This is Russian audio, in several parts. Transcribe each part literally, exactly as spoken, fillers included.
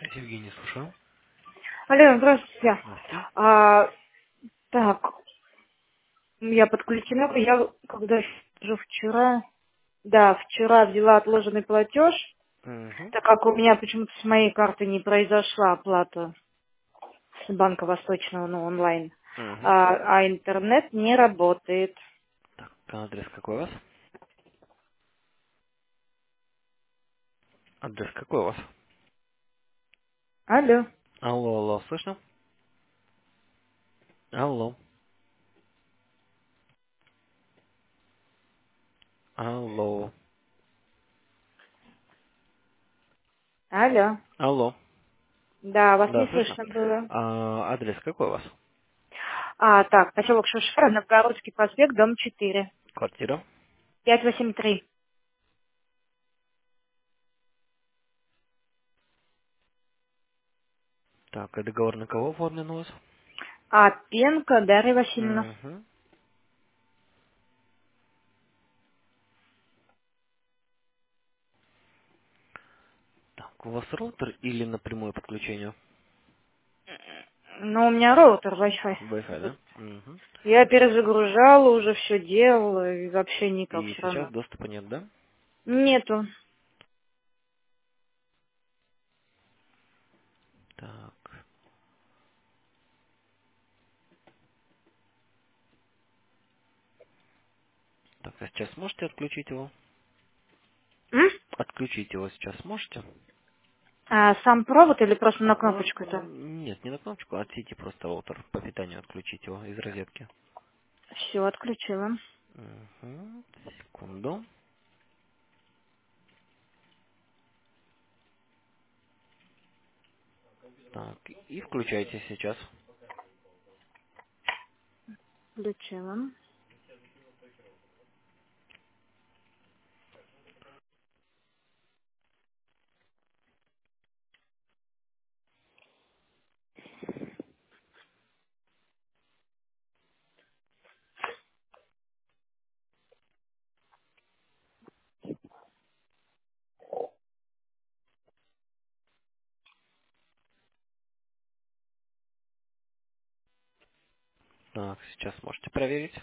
Евгений, слушаю. Алло, здравствуйте. Здравствуйте. А, так, я подключена. Я когда же вчера, да, вчера взяла отложенный платеж, Угу. так как у меня почему-то с моей карты не произошла оплата с банка Восточного, ну, онлайн, Угу. а, а интернет не работает. Так, адрес какой у вас? Адрес какой у вас? Алло, Алло, алло, слышно? Алло. Алло. алло. Алло. Да, вас Да, не слышно? слышно было. А, адрес какой у вас? А, так, поселок Шушера, Новгородский проспект, дом четыре, Квартира? пять восемь три. Так, и договор на кого оформлен у вас? А, Пенко Дарья Васильевна. Угу. Так, у вас роутер или напрямую подключение? Ну, у меня роутер Wi-Fi, Wi-Fi. да? Угу. Я перезагружала, уже все делала, и вообще никак И все сейчас равно. доступа нет, да? Нету. Так. Так, а сейчас можете отключить его? М? Отключить его сейчас можете? А сам провод или просто на А, кнопочку там? нет, не на кнопочку, а от сети просто роутер по питанию отключить его из розетки. Все, отключила. Угу, секунду. Так, и включайте сейчас. Включила. Так, сейчас можете проверить.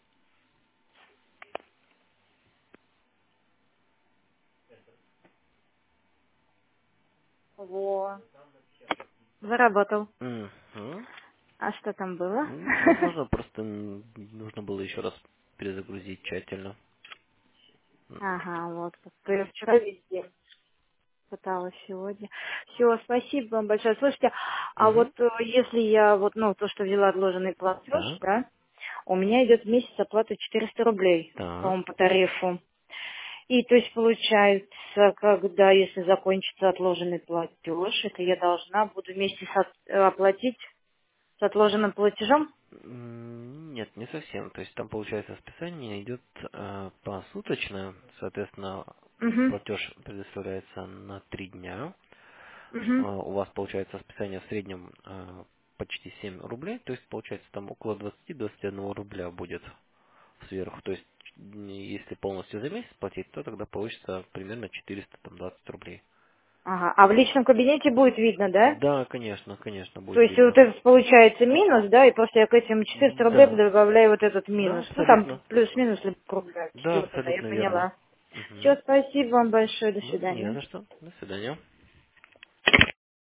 Во. Заработал. Угу. А что там было? Возможно, просто м, нужно было еще раз перезагрузить тщательно. Ага, вот. как Я вчера везде пыталась сегодня. Все, спасибо вам большое. Слушайте, а вот Угу. э, если я вот, ну, то, что взяла отложенный платеж, Так, да, у меня идет в месяц оплата четыреста рублей, так. по-моему, по тарифу. И то есть получается, когда, если закончится отложенный платеж, это я должна буду вместе с от- э, оплатить с отложенным платежом? М, Нет, не совсем. То есть там, получается, списание идет э, посуточно, соответственно, Угу, платеж предоставляется на три дня. угу. А, у вас получается списание в среднем а, почти семь рублей, то есть получается там около двадцати-двадцати одного рубля будет сверху. То есть м, если полностью за месяц платить, то тогда получится примерно четыреста двадцать рублей. Ага, а в личном кабинете будет видно, да? Да, конечно, конечно, То будет есть вот видно. это получается минус, да, и просто я к этим четыреста рублей Да, добавляю вот этот да, минус. Ну там абсолютно. плюс-минус либо рубля. Да, Все, тогда я абсолютно верно. поняла. Все, Мгм. спасибо вам большое, до Ну, не свидания. за что. До свидания.